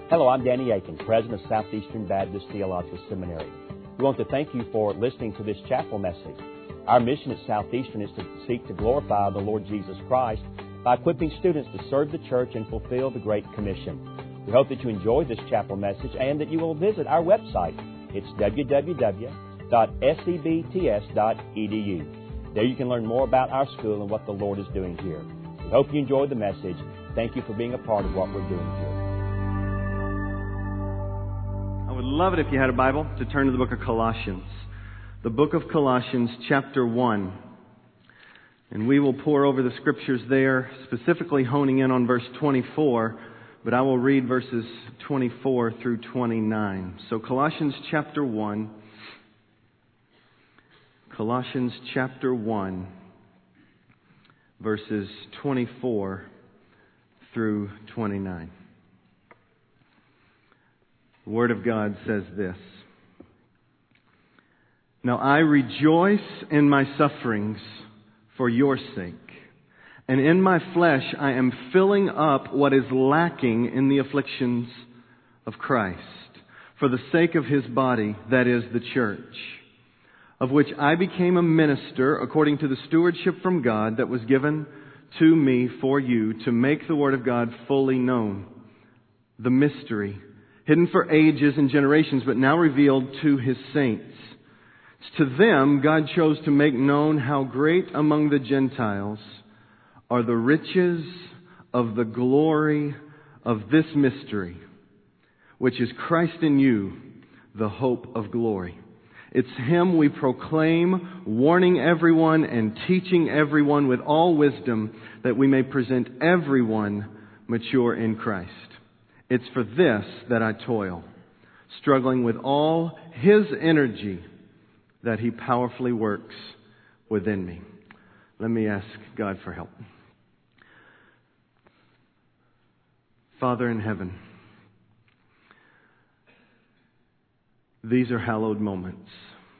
Hello, I'm Danny Aiken, President of Southeastern Baptist Theological Seminary. We want to thank you for listening to this chapel message. Our mission at Southeastern is to seek to glorify the Lord Jesus Christ by equipping students to serve the church and fulfill the Great Commission. We hope that you enjoy this chapel message and that you will visit our website. It's www.sebts.edu. There you can learn more about our school and what the Lord is doing here. We hope you enjoyed the message. Thank you for being a part of what we're doing here. I would love it if you had a Bible to turn to the book of Colossians. The book of Colossians, chapter 1. And we will pore over the scriptures there, specifically honing in on verse 24, but I will read verses 24 through 29. So Colossians chapter 1. Colossians chapter 1, verses 24 through 29. The Word of God says this: Now I rejoice in my sufferings for your sake, and in my flesh I am filling up what is lacking in the afflictions of Christ, for the sake of His body, that is, the church, of which I became a minister according to the stewardship from God that was given to me for you, to make the Word of God fully known, the mystery, hidden for ages and generations, but now revealed to His saints. To them God chose to make known how great among the Gentiles are the riches of the glory of this mystery, which is Christ in you, the hope of glory. It's Him we proclaim, warning everyone and teaching everyone with all wisdom, that we may present everyone mature in Christ. It's for this that I toil, struggling with all His energy that He powerfully works within me. Let me ask God for help. Father in heaven, these are hallowed moments.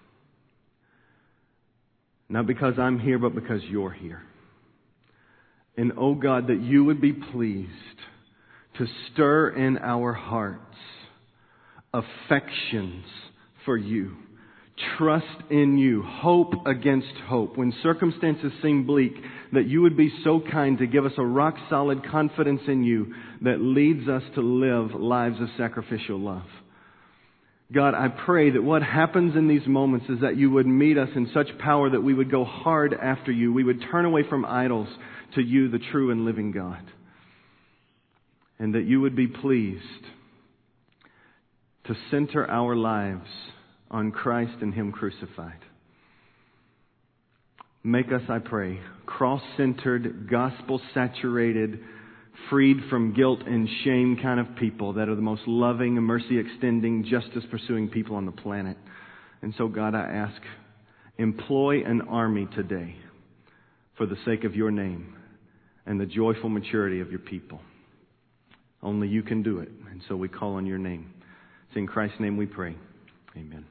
Not because I'm here, but because you're here. And oh God, that you would be pleased to stir in our hearts affections for you, trust in you, hope against hope. When circumstances seem bleak, that you would be so kind to give us a rock-solid confidence in you that leads us to live lives of sacrificial love. God, I pray that what happens in these moments is that you would meet us in such power that we would go hard after you. We would turn away from idols to you, the true and living God. And that you would be pleased to center our lives on Christ and Him crucified. Make us, I pray, cross-centered, gospel-saturated, freed from guilt and shame kind of people that are the most loving, mercy-extending, justice-pursuing people on the planet. And so, God, I ask, employ an army today for the sake of your name and the joyful maturity of your people. Only you can do it, and so we call on your name. It's in Christ's name we pray. Amen.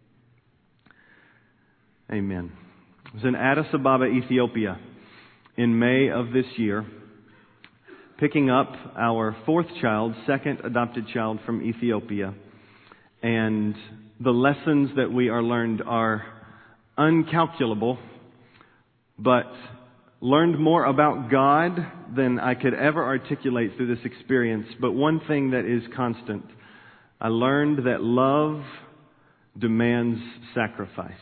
Amen. I was in Addis Ababa, Ethiopia, in May of this year, picking up our fourth child, second adopted child from Ethiopia. And the lessons that we are learned are uncalculable, but learned more about God than I could ever articulate through this experience. But one thing that is constant, I learned that love demands sacrifice.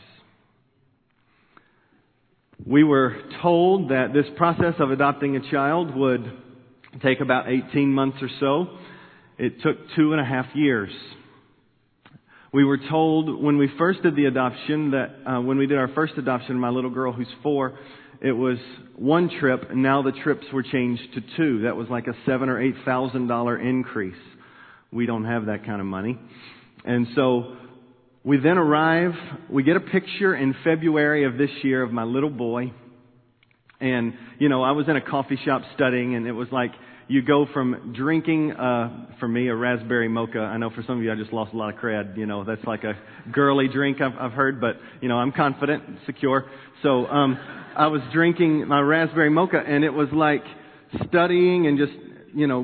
We were told that this process of adopting a child would take about 18 months or so. It took 2.5 years. We were told when we first did the adoption that when we did our first adoption, my little girl who's 4, it was one trip, and now the trips were changed to 2. That was like a $7,000 or $8,000 increase. We don't have that kind of money. And so we then arrive, we get a picture in February of this year of my little boy. And, I was in a coffee shop studying, and it was like you go from drinking, for me, a raspberry mocha. I know for some of you I just lost a lot of cred. That's like a girly drink I've heard, but, I'm confident, secure. So I was drinking my raspberry mocha, and it was like studying and just,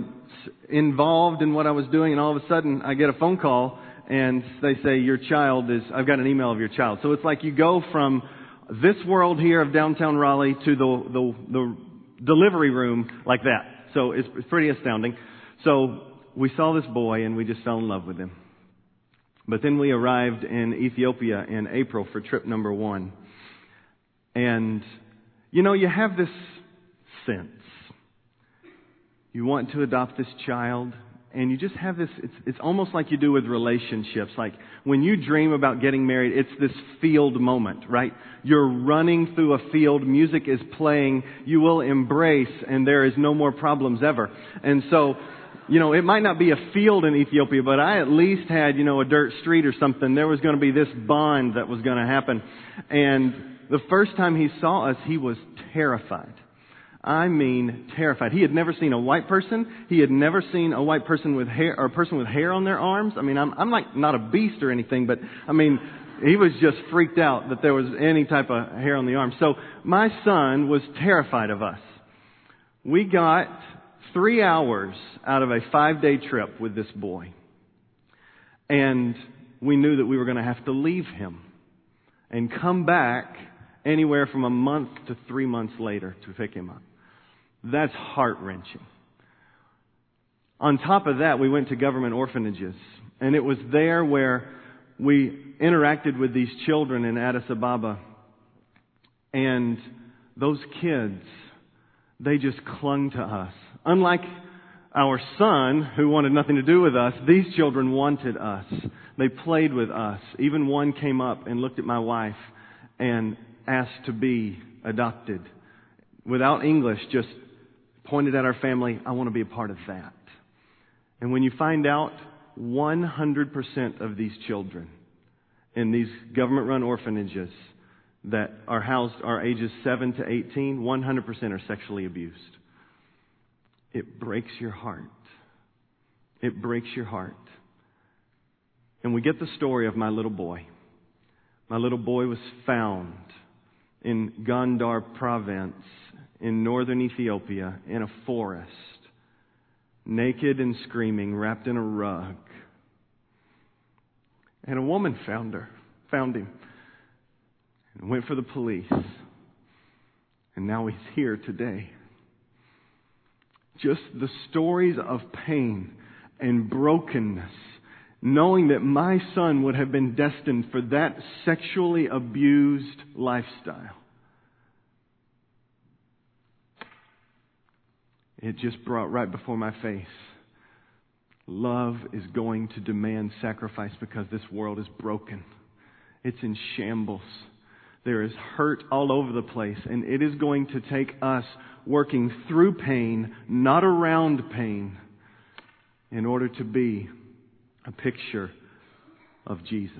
involved in what I was doing, and all of a sudden I get a phone call and they say, I've got an email of your child. So it's like you go from this world here of downtown Raleigh to the delivery room like that. So it's pretty astounding. So we saw this boy and we just fell in love with him. But then we arrived in Ethiopia in April for trip number 1. And, you have this sense. You want to adopt this child, and you just have this, it's almost like you do with relationships. Like when you dream about getting married, it's this field moment, right? You're running through a field, music is playing, you will embrace, and there is no more problems ever. And so, it might not be a field in Ethiopia, but I at least had, a dirt street or something. There was going to be this bond that was going to happen. And the first time he saw us, he was terrified. I mean, terrified. He had never seen a white person. He had never seen a white person with hair, or a person with hair on their arms. I mean, I'm like not a beast or anything, but I mean, he was just freaked out that there was any type of hair on the arm. So my son was terrified of us. We got 3 hours out of a 5-day trip with this boy. And we knew that we were going to have to leave him and come back anywhere from a month to 3 months later to pick him up. That's heart-wrenching. On top of that, we went to government orphanages. And it was there where we interacted with these children in Addis Ababa. And those kids, they just clung to us. Unlike our son, who wanted nothing to do with us, these children wanted us. They played with us. Even one came up and looked at my wife and asked to be adopted. Without English, just pointed at our family, I want to be a part of that. And when you find out 100% of these children in these government-run orphanages that are housed are ages 7 to 18, 100% are sexually abused. It breaks your heart. It breaks your heart. And we get the story of my little boy. My little boy was found in Gondar province in northern Ethiopia in a forest, naked and screaming, wrapped in a rug. And a woman found him, and went for the police. And now he's here today. Just the stories of pain and brokenness, knowing that my son would have been destined for that sexually abused lifestyle. It just brought right before my face. Love is going to demand sacrifice because this world is broken. It's in shambles. There is hurt all over the place, and it is going to take us working through pain, not around pain, in order to be a picture of Jesus.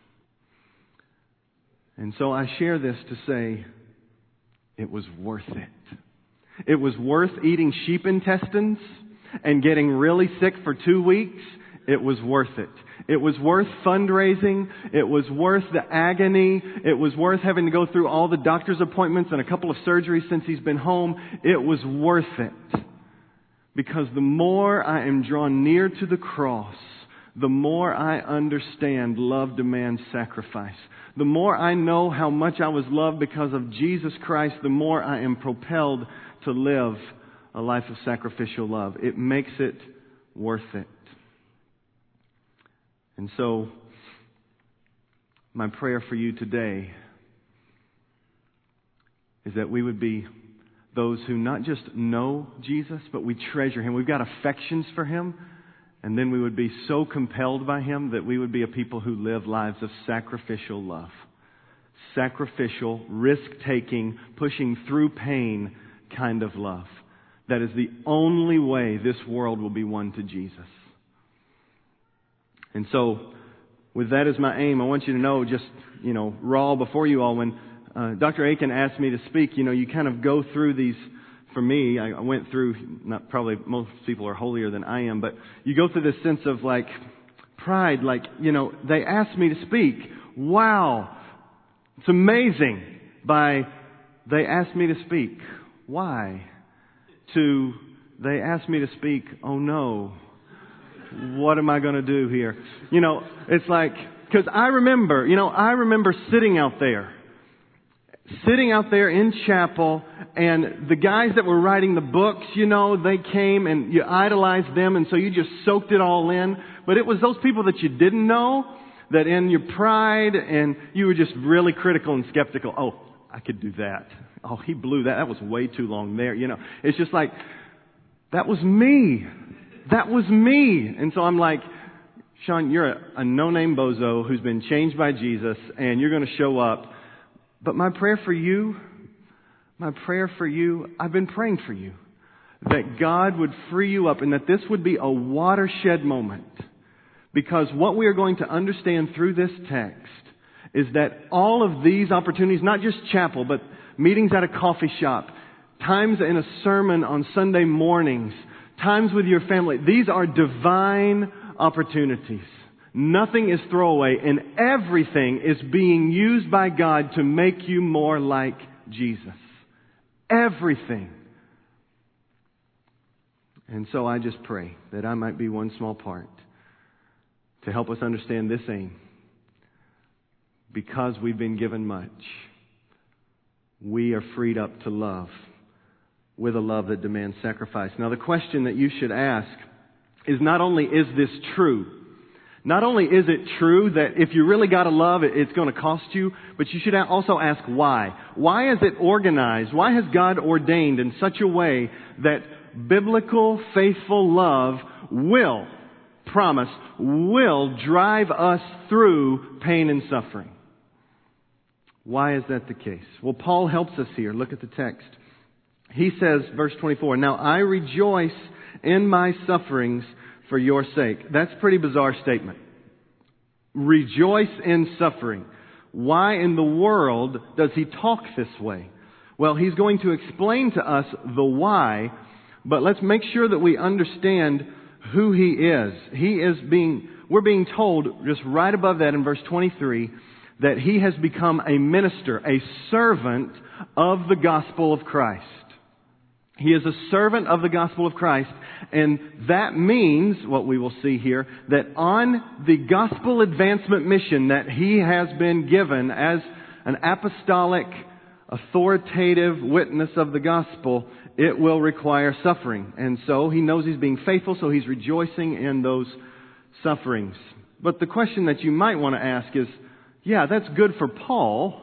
And so I share this to say it was worth it. It was worth eating sheep intestines and getting really sick for 2 weeks. It was worth it. It was worth fundraising. It was worth the agony. It was worth having to go through all the doctor's appointments and a couple of surgeries since he's been home. It was worth it. Because the more I am drawn near to the cross, the more I understand love demands sacrifice. The more I know how much I was loved because of Jesus Christ, the more I am propelled to live a life of sacrificial love. It makes it worth it. And so, my prayer for you today is that we would be those who not just know Jesus, but we treasure Him. We've got affections for Him. And then we would be so compelled by Him that we would be a people who live lives of sacrificial love. Sacrificial, risk-taking, pushing through pain kind of love. That is the only way this world will be won to Jesus. And so, with that as my aim, I want you to know, just, raw before you all, when Dr. Aiken asked me to speak, you kind of go through these. For me, I went through, not probably most people are holier than I am, but you go through this sense of pride, they asked me to speak. Wow. It's amazing. They asked me to speak. Why? To they asked me to speak. Oh no. What am I going to do here? It's like, because I remember sitting out there in chapel, and the guys that were writing the books, they came and you idolized them, and so you just soaked it all in. But it was those people that you didn't know that in your pride, and you were just really critical and skeptical. Oh, I could do that. Oh, he blew that. That was way too long there. It's just like, that was me. That was me. And so I'm like, Sean, you're a no-name bozo who's been changed by Jesus, and you're going to show up. But my prayer for you, I've been praying for you, that God would free you up and that this would be a watershed moment. Because what we are going to understand through this text is that all of these opportunities, not just chapel, but meetings at a coffee shop, times in a sermon on Sunday mornings, times with your family, these are divine opportunities. Nothing is throwaway, and everything is being used by God to make you more like Jesus. Everything. And so I just pray that I might be one small part to help us understand this aim. Because we've been given much, we are freed up to love with a love that demands sacrifice. Now, the question that you should ask is not only is this true, not only is it true that if you really got to love, it's going to cost you, but you should also ask why. Why is it organized? Why has God ordained in such a way that biblical, faithful love will drive us through pain and suffering? Why is that the case? Well, Paul helps us here. Look at the text. He says, verse 24, "Now I rejoice in my sufferings for your sake." That's a pretty bizarre statement. Rejoice in suffering. Why in the world does he talk this way? Well, he's going to explain to us the why, but let's make sure that we understand who he is. We're being told just right above that in verse 23 that he has become a minister, a servant of the gospel of Christ. He is a servant of the gospel of Christ, and that means, what we will see here, that on the gospel advancement mission that he has been given as an apostolic, authoritative witness of the gospel, it will require suffering. And so he knows he's being faithful, so he's rejoicing in those sufferings. But the question that you might want to ask is, yeah, that's good for Paul.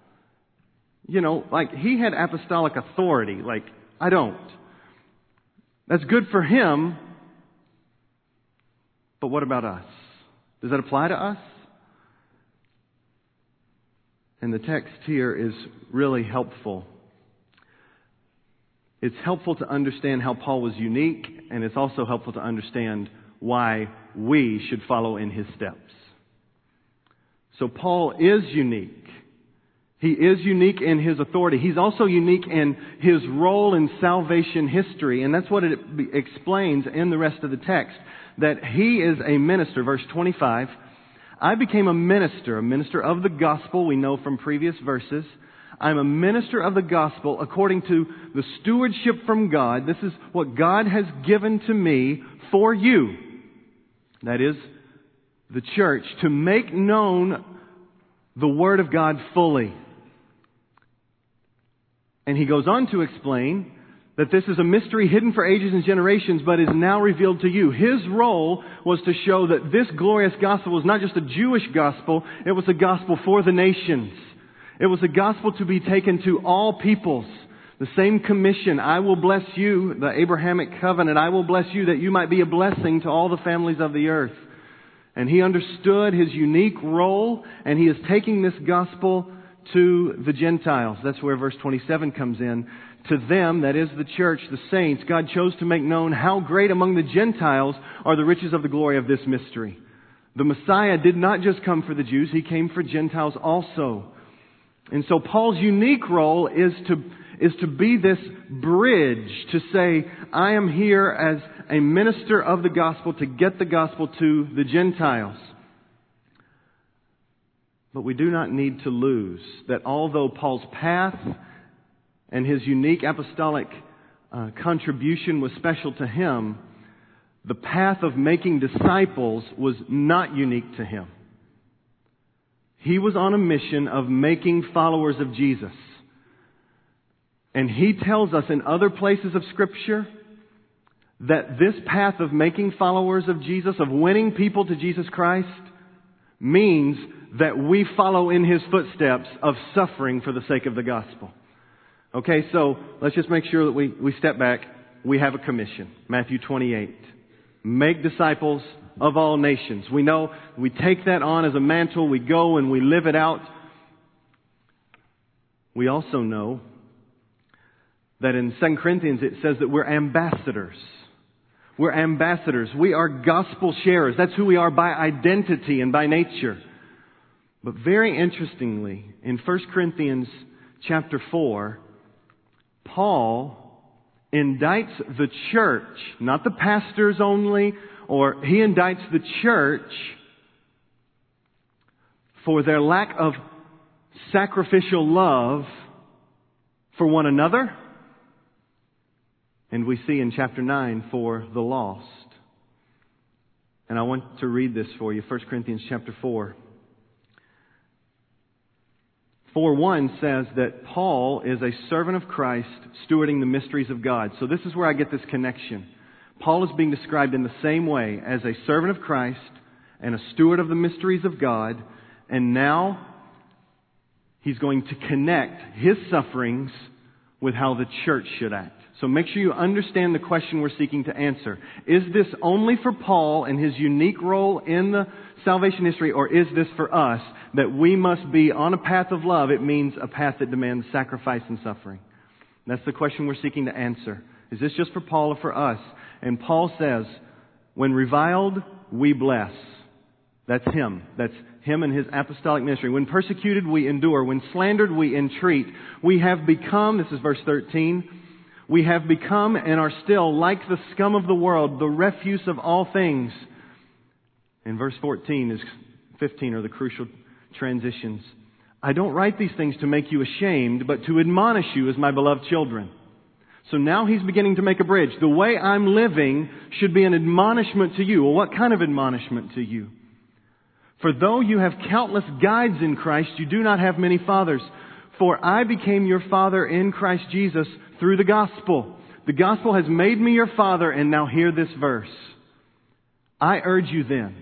He had apostolic authority. I don't. That's good for him. But what about us? Does that apply to us? And the text here is really helpful. It's helpful to understand how Paul was unique, and it's also helpful to understand why we should follow in his steps. So Paul is unique. He is unique in his authority. He's also unique in his role in salvation history. And that's what it explains in the rest of the text. That he is a minister. Verse 25, "I became a minister of the gospel," we know from previous verses. "I'm a minister of the gospel according to the stewardship from God." This is what God has given to me for you. That is, the church, to make known the Word of God fully. And he goes on to explain that this is a mystery hidden for ages and generations, but is now revealed to you. His role was to show that this glorious gospel was not just a Jewish gospel, it was a gospel for the nations. It was a gospel to be taken to all peoples. The same commission, "I will bless you," the Abrahamic covenant, "I will bless you that you might be a blessing to all the families of the earth." And he understood his unique role, and he is taking this gospel to the Gentiles. That's where verse 27 comes in. To them, that is the church, the saints, God chose to make known how great among the Gentiles are the riches of the glory of this mystery. The Messiah did not just come for the Jews, he came for Gentiles also. And so Paul's unique role is to be this bridge, to say, I am here as a minister of the gospel to get the gospel to the Gentiles. But we do not need to lose that although Paul's path and his unique apostolic contribution was special to him, the path of making disciples was not unique to him. He was on a mission of making followers of Jesus. And he tells us in other places of Scripture that this path of making followers of Jesus, of winning people to Jesus Christ, means that we follow in His footsteps of suffering for the sake of the gospel. Okay, so let's just make sure that we step back. We have a commission. Matthew 28. Make disciples of all nations. We know we take that on as a mantle. We go and we live it out. We also know that in 2 Corinthians it says that we're ambassadors. We're ambassadors. We are gospel sharers. That's who we are by identity and by nature. But very interestingly, in 1 Corinthians chapter 4, Paul indicts the church, not the pastors only, or he indicts the church for their lack of sacrificial love for one another. And we see in chapter 9 for the lost. And I want to read this for you, 1 Corinthians chapter 4. 4:1 says that Paul is a servant of Christ stewarding the mysteries of God. So this is where I get this connection. Paul is being described in the same way as a servant of Christ and a steward of the mysteries of God. And now he's going to connect his sufferings with how the church should act. So make sure you understand the question we're seeking to answer. Is this only for Paul and his unique role in the salvation history, or is this for us that we must be on a path of love? It means a path that demands sacrifice and suffering. That's the question we're seeking to answer. Is this just for Paul or for us? And Paul says, when reviled, we bless. That's him. That's him and his apostolic ministry. When persecuted, we endure. When slandered, we entreat. We have become, this is verse 13, we have become and are still like the scum of the world, the refuse of all things. And verse 15 are the crucial transitions. I don't write these things to make you ashamed, but to admonish you as my beloved children. So now he's beginning to make a bridge. The way I'm living should be an admonishment to you. Well, what kind of admonishment to you? For though you have countless guides in Christ, you do not have many fathers. For I became your father in Christ Jesus through the gospel. The gospel has made me your father, and now hear this verse. I urge you then,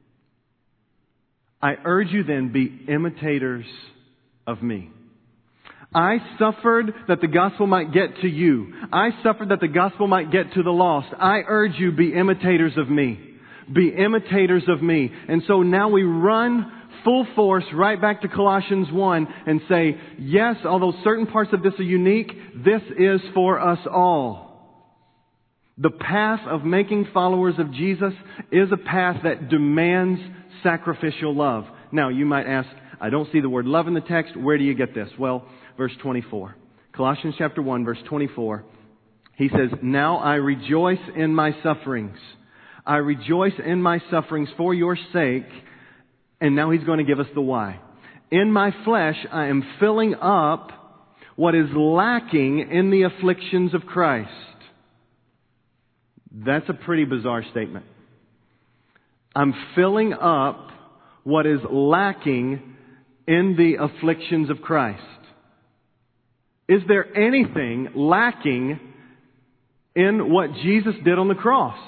be imitators of me. I suffered that the gospel might get to you. I suffered that the gospel might get to the lost. I urge you, be imitators of me. Be imitators of me. And so now we run full force right back to Colossians 1 and say, yes, although certain parts of this are unique, this is for us all. The path of making followers of Jesus is a path that demands sacrificial love. Now, you might ask, I don't see the word love in the text. Where do you get this? Well, verse 24. Colossians chapter 1, verse 24. He says, now I rejoice in my sufferings. I rejoice in my sufferings for your sake. And now he's going to give us the why. In my flesh, I am filling up what is lacking in the afflictions of Christ. That's a pretty bizarre statement. I'm filling up what is lacking in the afflictions of Christ. Is there anything lacking in what Jesus did on the cross?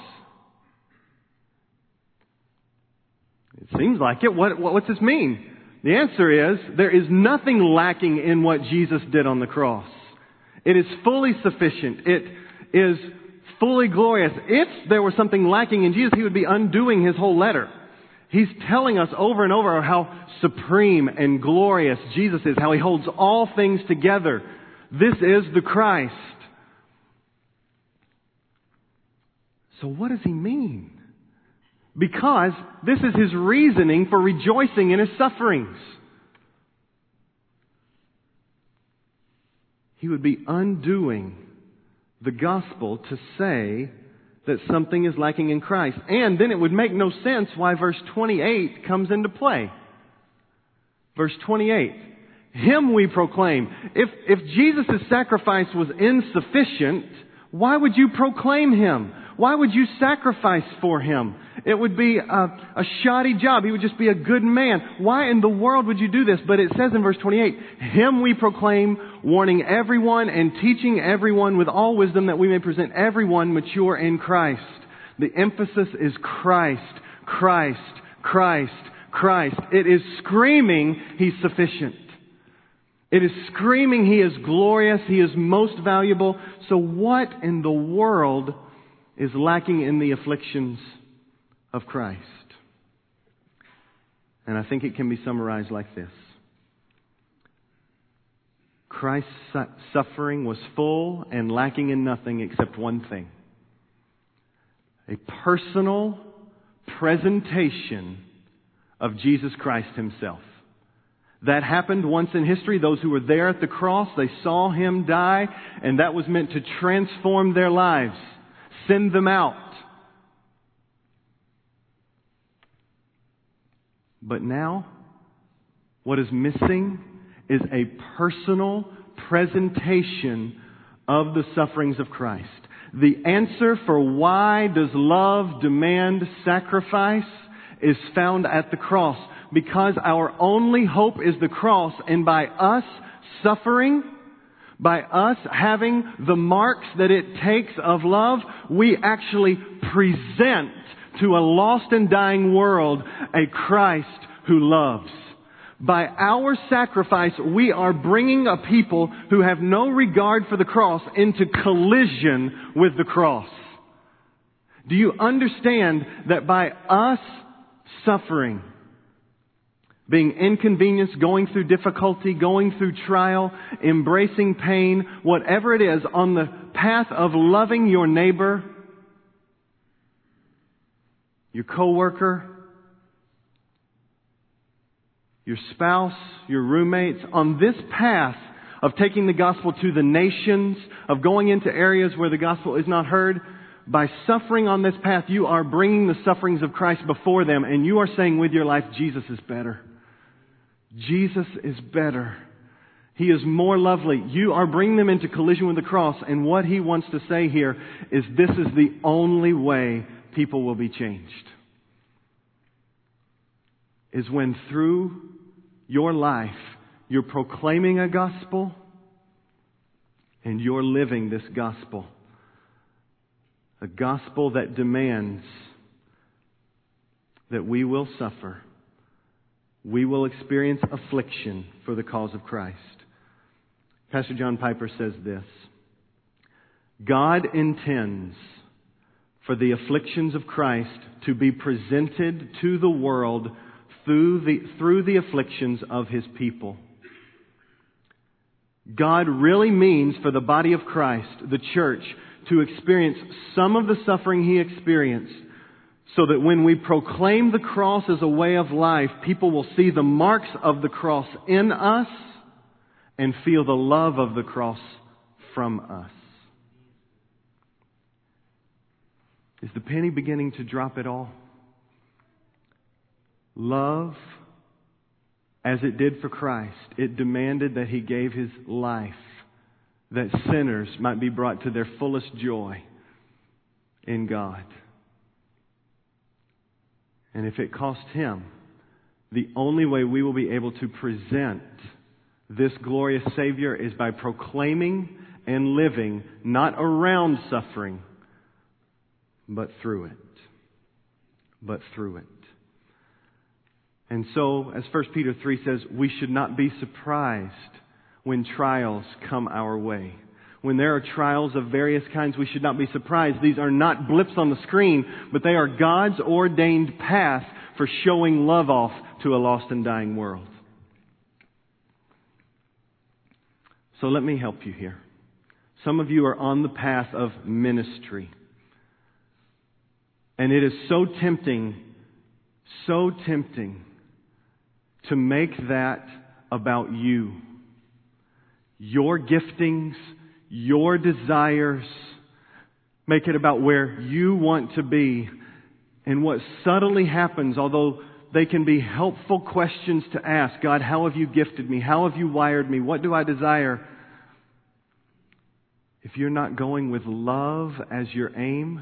It seems like it. What's this mean? The answer is, there is nothing lacking in what Jesus did on the cross. It is fully sufficient. It is fully glorious. If there was something lacking in Jesus, He would be undoing His whole letter. He's telling us over and over how supreme and glorious Jesus is, how He holds all things together. This is the Christ. So what does He mean? Because this is His reasoning for rejoicing in His sufferings. He would be undoing the gospel to say that something is lacking in Christ. And then it would make no sense why verse 28 comes into play. Verse 28. Him we proclaim. If Jesus' sacrifice was insufficient, Why would you proclaim Him? Why would you sacrifice for Him? It would be a shoddy job. He would just be a good man. Why in the world would you do this? But it says in verse 28, Him we proclaim, warning everyone and teaching everyone with all wisdom, that we may present everyone mature in Christ. The emphasis is Christ, Christ, Christ, Christ. It is screaming He's sufficient. It is screaming He is glorious, He is most valuable. So what in the world is lacking in the afflictions of Christ? And I think it can be summarized like this. Christ's suffering was full and lacking in nothing except one thing: a personal presentation of Jesus Christ Himself. That happened once in history. Those who were there at the cross, they saw Him die, and that was meant to transform their lives, send them out. But now, what is missing is a personal presentation of the sufferings of Christ. The answer for why does love demand sacrifice is found at the cross. Because our only hope is the cross, and by us suffering, by us having the marks that it takes of love, we actually present to a lost and dying world a Christ who loves. By our sacrifice, we are bringing a people who have no regard for the cross into collision with the cross. Do you understand that by us suffering, being inconvenienced, going through difficulty, going through trial, embracing pain, whatever it is, on the path of loving your neighbor, your coworker, your spouse, your roommates, on this path of taking the gospel to the nations, of going into areas where the gospel is not heard, by suffering on this path, you are bringing the sufferings of Christ before them, and you are saying with your life, Jesus is better. Jesus is better. He is more lovely. You are bringing them into collision with the cross, and what He wants to say here is this is the only way people will be changed. Is when through your life you're proclaiming a gospel and you're living this gospel. A gospel that demands that we will suffer. We will experience affliction for the cause of Christ. Pastor John Piper says this: God intends for the afflictions of Christ to be presented to the world through the afflictions of His people. God really means for the body of Christ, the church, to experience some of the suffering He experienced, so that when we proclaim the cross as a way of life, people will see the marks of the cross in us and feel the love of the cross from us. Is the penny beginning to drop at all? Love, as it did for Christ, it demanded that He gave His life, that sinners might be brought to their fullest joy in God. And if it cost Him, the only way we will be able to present this glorious Savior is by proclaiming and living not around suffering, but through it. But through it. And so, as 1 Peter 3 says, we should not be surprised when trials come our way. When there are trials of various kinds, we should not be surprised. These are not blips on the screen, but they are God's ordained path for showing love off to a lost and dying world. So let me help you here. Some of you are on the path of ministry. And it is so tempting to make that about you. Your giftings, your desires, make it about where you want to be. And what subtly happens, although they can be helpful questions to ask, God, how have you gifted me? How have you wired me? What do I desire? if you're not going with love as your aim,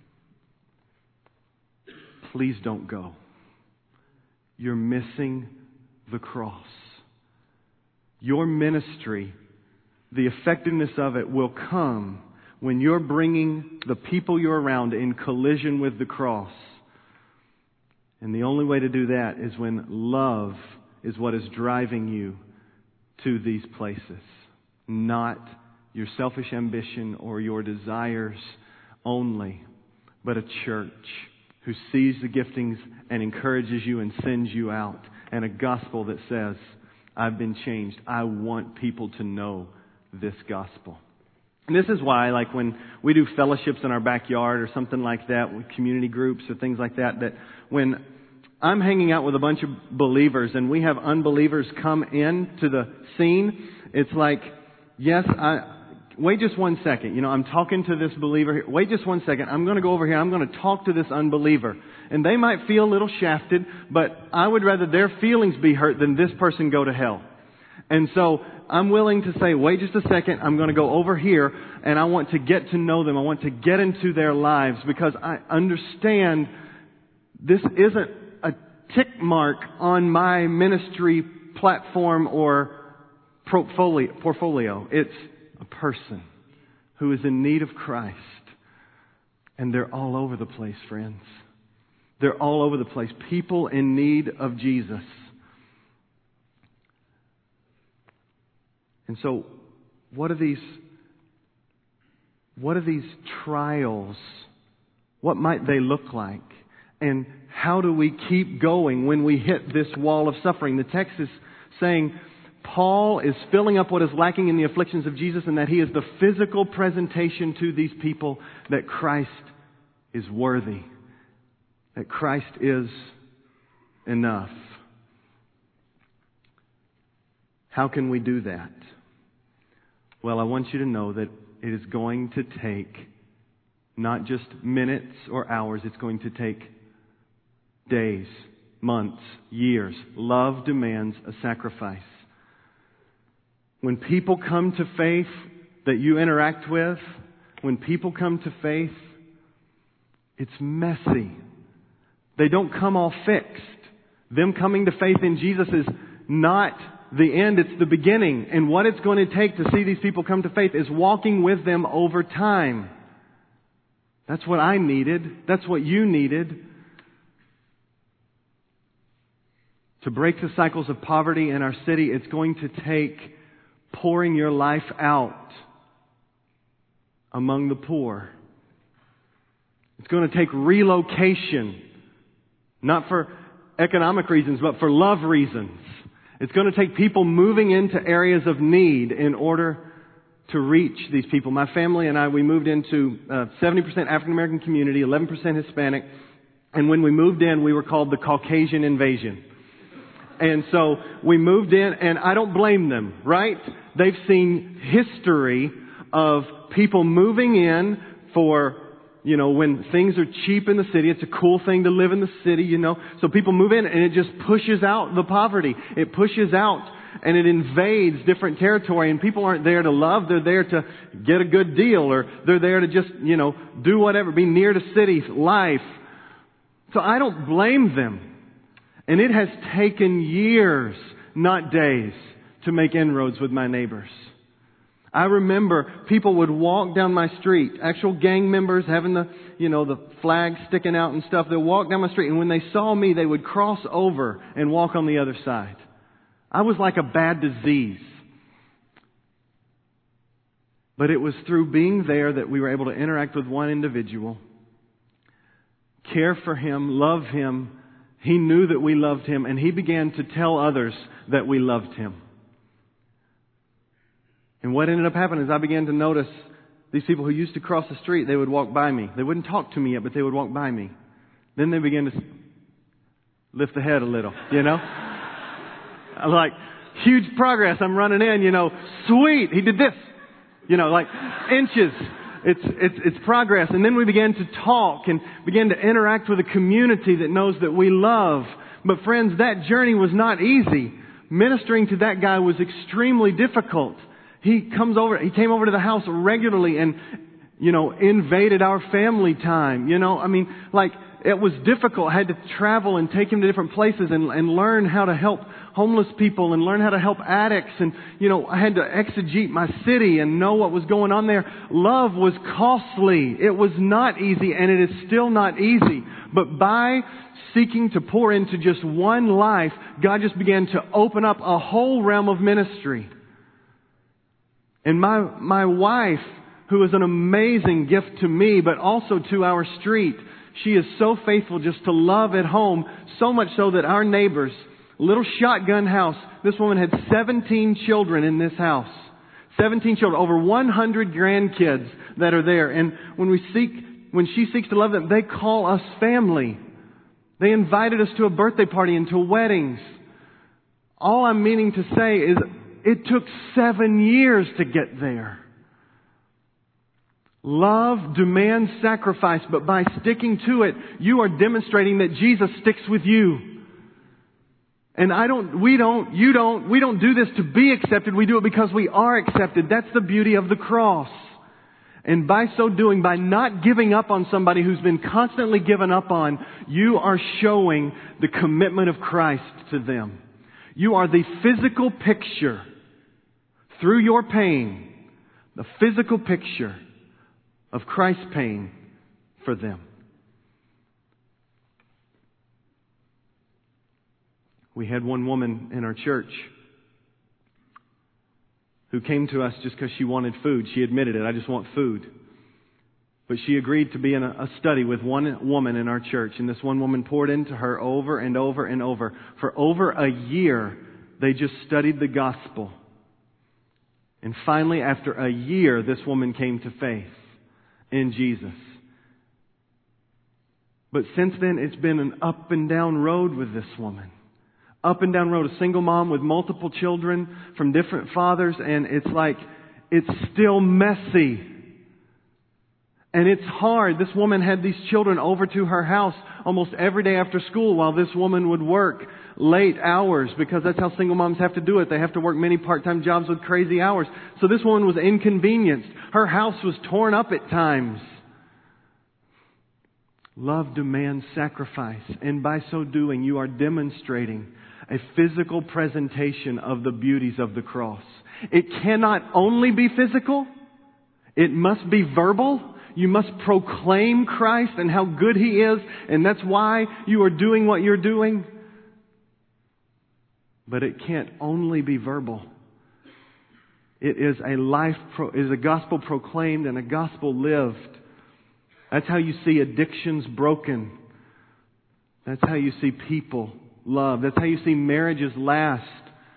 please don't go. You're missing the cross. Your ministry, the effectiveness of it will come when you're bringing the people you're around in collision with the cross. And the only way to do that is when love is what is driving you to these places, not your selfish ambition or your desires only, but a church who sees the giftings and encourages you and sends you out, and a gospel that says, I've been changed. I want people to know this gospel. And this is why, like when we do fellowships in our backyard or something like that, with community groups or things like that, that when I'm hanging out with a bunch of believers and we have unbelievers come into the scene, it's like, yes, wait just 1 second. I'm talking to this believer here. Wait just 1 second. I'm going to go over here. I'm going to talk to this unbeliever. And they might feel a little shafted, but I would rather their feelings be hurt than this person go to hell. And so I'm willing to say, wait just a second. I'm going to go over here and I want to get to know them. I want to get into their lives because I understand this isn't a tick mark on my ministry platform or portfolio. It's a person who is in need of Christ. And they're all over the place, friends. They're all over the place. People in need of Jesus. And so, what are these trials? What might they look like? And how do we keep going when we hit this wall of suffering? The text is saying Paul is filling up what is lacking in the afflictions of Jesus, and that he is the physical presentation to these people that Christ is worthy, that Christ is enough. How can we do that? Well, I want you to know that it is going to take not just minutes or hours. It's going to take days, months, years. Love demands a sacrifice. When people come to faith that you interact with, when people come to faith, it's messy. They don't come all fixed. Them coming to faith in Jesus is not the end, it's the beginning. And what it's going to take to see these people come to faith is walking with them over time. That's what I needed. That's what you needed. To break the cycles of poverty in our city, it's going to take pouring your life out among the poor. It's going to take relocation, not for economic reasons, but for love reasons. It's going to take people moving into areas of need in order to reach these people. My family and I, we moved into a 70% African American community, 11% Hispanic. And when we moved in, we were called the Caucasian Invasion. And so we moved in, and I don't blame them, right? They've seen history of people moving in for, when things are cheap in the city. It's a cool thing to live in the city, So people move in, and it just pushes out the poverty. It pushes out, and it invades different territory. And people aren't there to love. They're there to get a good deal, or they're there to just, do whatever, be near to city life. So I don't blame them. And it has taken years, not days, to make inroads with my neighbors. I remember people would walk down my street, actual gang members having the flag sticking out and stuff. They'd walk down my street, and when they saw me, they would cross over and walk on the other side. I was like a bad disease. But it was through being there that we were able to interact with one individual, care for him, love him. He knew that we loved him, and he began to tell others that we loved him. And what ended up happening is I began to notice these people who used to cross the street, they would walk by me. They wouldn't talk to me yet, but they would walk by me. Then they began to lift the head a little, I'm like, huge progress. I'm running in, sweet. He did this, like inches. It's progress. And then we began to talk and began to interact with a community that knows that we love. But friends, that journey was not easy. Ministering to that guy was extremely difficult. He came over to the house regularly and, invaded our family time. It was difficult. I had to travel and take him to different places and learn how to help homeless people and learn how to help addicts. And, I had to exegete my city and know what was going on there. Love was costly. It was not easy, and it is still not easy. But by seeking to pour into just one life, God just began to open up a whole realm of ministry. And my wife, who is an amazing gift to me, but also to our street, she is so faithful just to love at home, so much so that our neighbors, little shotgun house, this woman had 17 children in this house. 17 children, over 100 grandkids that are there. And when she seeks to love them, they call us family. They invited us to a birthday party and to weddings. All I'm meaning to say is it took 7 years to get there. Love demands sacrifice, but by sticking to it, you are demonstrating that Jesus sticks with you. And we don't do this to be accepted. We do it because we are accepted. That's the beauty of the cross. And by so doing, by not giving up on somebody who's been constantly given up on, you are showing the commitment of Christ to them. You are the physical picture, through your pain, the physical picture of Christ's pain for them. We had one woman in our church who came to us just because she wanted food. She admitted it. I just want food. But she agreed to be in a study with one woman in our church. And this one woman poured into her over and over and over. For over a year, they just studied the gospel. And finally, after a year, this woman came to faith in Jesus. But since then, it's been an up and down road with this woman. Up and down road, a single mom with multiple children from different fathers, and it's still messy. And it's hard. This woman had these children over to her house almost every day after school while this woman would work late hours, because that's how single moms have to do it. They have to work many part-time jobs with crazy hours. So this woman was inconvenienced. Her house was torn up at times. Love demands sacrifice, and by so doing, you are demonstrating a physical presentation of the beauties of the cross. It cannot only be physical. It must be verbal. You must proclaim Christ and how good He is, and that's why you are doing what you're doing. But it can't only be verbal. It is a gospel proclaimed and a gospel lived. That's how you see addictions broken. That's how you see people loved. That's how you see marriages last.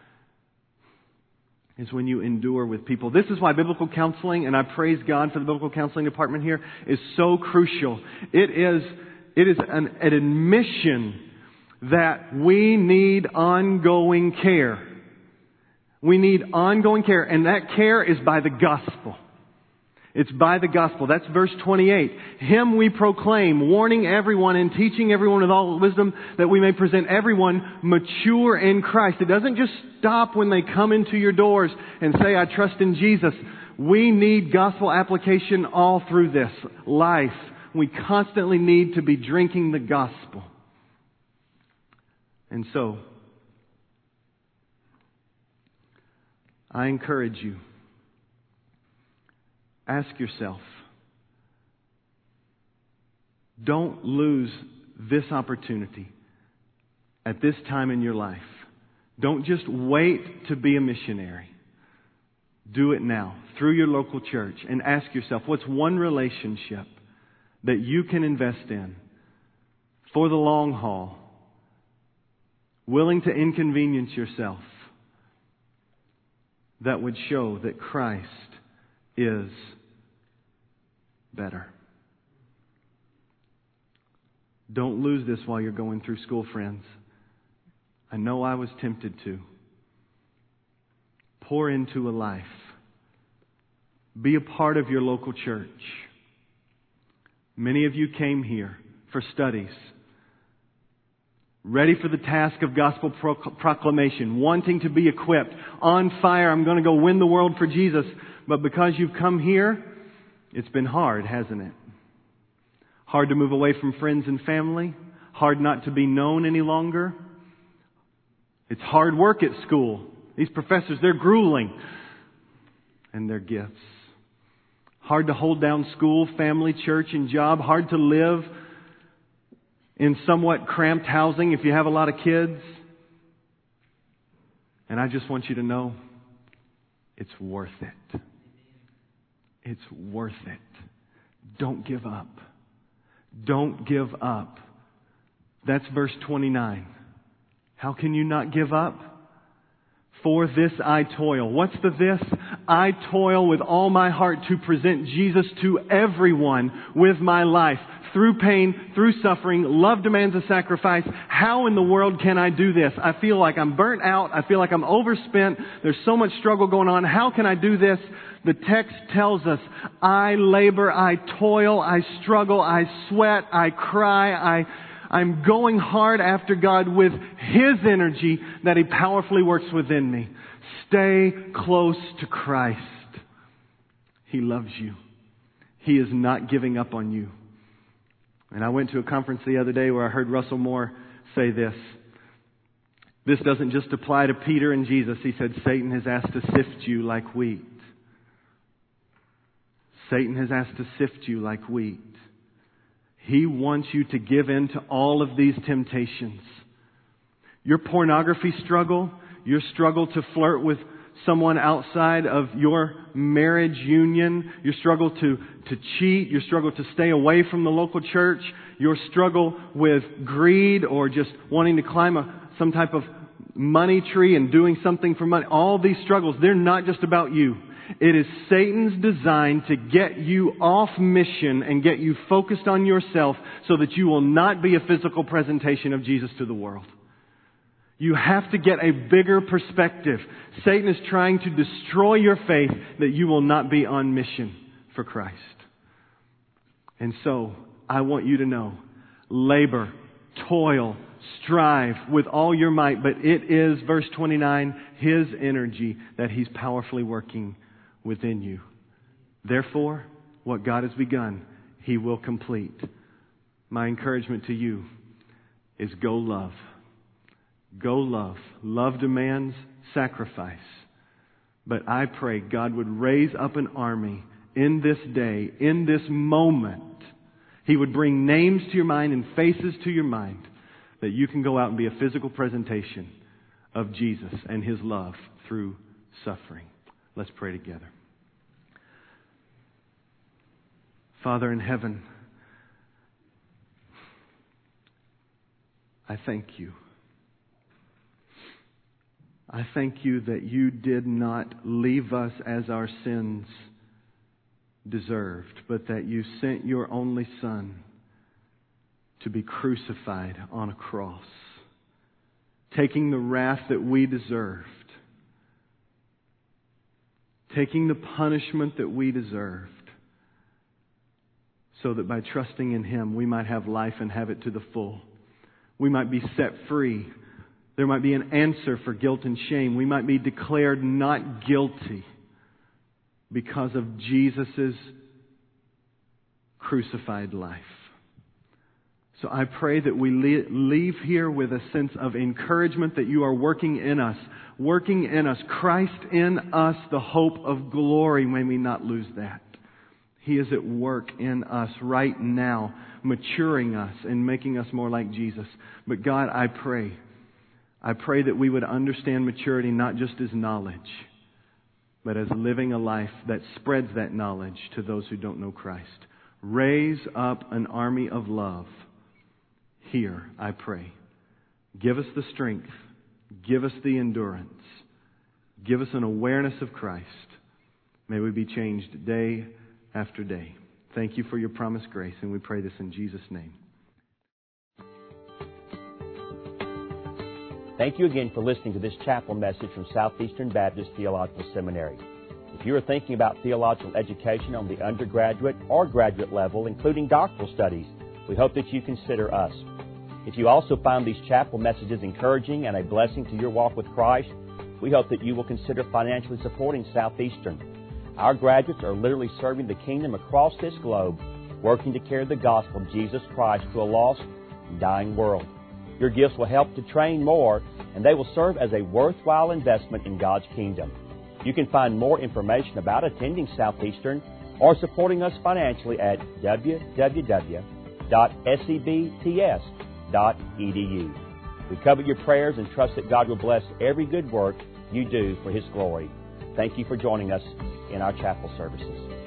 Is when you endure with people. This is why biblical counseling, and I praise God for the biblical counseling department here, is so crucial. It is an admission that we need ongoing care. We need ongoing care, and that care is by the gospel. It's by the gospel. That's verse 28. Him we proclaim, warning everyone and teaching everyone with all wisdom, that we may present everyone mature in Christ. It doesn't just stop when they come into your doors and say, I trust in Jesus. We need gospel application all through this life. We constantly need to be drinking the gospel. And so, I encourage you, ask yourself, don't lose this opportunity at this time in your life. Don't just wait to be a missionary. Do it now through your local church and ask yourself, what's one relationship that you can invest in for the long haul, willing to inconvenience yourself, that would show that Christ is better. Don't lose this while you're going through school, friends. I know I was tempted to. Pour into a life. Be a part of your local church. Many of you came here for studies. ready for the task of gospel proclamation, wanting to be equipped, on fire, I'm going to go win the world for Jesus. But because you've come here, it's been hard, hasn't it? Hard to move away from friends and family. Hard not to be known any longer. It's hard work at school. These professors, they're grueling. And their gifts. Hard to hold down school, family, church, and job. Hard to live in somewhat cramped housing if you have a lot of kids. And I just want you to know, it's worth it. It's worth it. Don't give up. Don't give up. That's verse 29. How can you not give up? For this I toil. What's the this? I toil with all my heart to present Jesus to everyone with my life. Through pain, through suffering, love demands a sacrifice. How in the world can I do this? I feel like I'm burnt out. I feel like I'm overspent. There's so much struggle going on. How can I do this? The text tells us, I labor, I toil, I struggle, I sweat, I cry, I'm going hard after God with His energy that He powerfully works within me. Stay close to Christ. He loves you. He is not giving up on you. And I went to a conference the other day where I heard Russell Moore say this. This doesn't just apply to Peter and Jesus. He said, Satan has asked to sift you like wheat. Satan has asked to sift you like wheat. He wants you to give in to all of these temptations. Your pornography struggle, your struggle to flirt with someone outside of your marriage union, your struggle to cheat, your struggle to stay away from the local church, your struggle with greed or just wanting to climb some type of money tree and doing something for money. All these struggles, they're not just about you. It is Satan's design to get you off mission and get you focused on yourself so that you will not be a physical presentation of Jesus to the world. You have to get a bigger perspective. Satan is trying to destroy your faith that you will not be on mission for Christ. And so, I want you to know, labor, toil, strive with all your might, but it is, verse 29, His energy that He's powerfully working within you. Therefore, what God has begun, He will complete. My encouragement to you is go love. Go love. Love demands sacrifice. But I pray God would raise up an army in this day, in this moment. He would bring names to your mind and faces to your mind that you can go out and be a physical presentation of Jesus and His love through suffering. Let's pray together. Father in heaven, I thank you. I thank you that you did not leave us as our sins deserved, but that you sent your only Son to be crucified on a cross, taking the wrath that we deserved, taking the punishment that we deserved, so that by trusting in Him we might have life and have it to the full. We might be set free. There might be an answer for guilt and shame. We might be declared not guilty because of Jesus' crucified life. So I pray that we leave here with a sense of encouragement that you are working in us. Working in us. Christ in us, the hope of glory. May we not lose that. He is at work in us right now, maturing us and making us more like Jesus. But God, I pray that we would understand maturity not just as knowledge, but as living a life that spreads that knowledge to those who don't know Christ. Raise up an army of love here, I pray. Give us the strength. Give us the endurance. Give us an awareness of Christ. May we be changed day after day. Thank you for your promised grace, and we pray this in Jesus' name. Thank you again for listening to this chapel message from Southeastern Baptist Theological Seminary. If you are thinking about theological education on the undergraduate or graduate level, including doctoral studies, we hope that you consider us. If you also find these chapel messages encouraging and a blessing to your walk with Christ, we hope that you will consider financially supporting Southeastern. Our graduates are literally serving the kingdom across this globe, working to carry the gospel of Jesus Christ to a lost and dying world. Your gifts will help to train more, and they will serve as a worthwhile investment in God's kingdom. You can find more information about attending Southeastern or supporting us financially at www.sebts.edu. We covet your prayers and trust that God will bless every good work you do for His glory. Thank you for joining us in our chapel services.